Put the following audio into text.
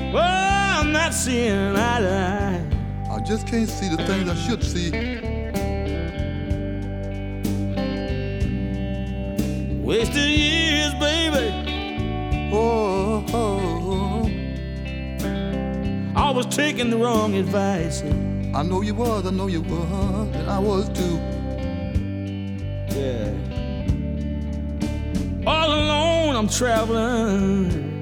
Oh, I'm not seeing eye to eye. I just can't see the things I should see. Wasted years, baby. Oh, oh, oh. I was taking the wrong advice. I know you was, and I was too. Yeah. All alone I'm traveling.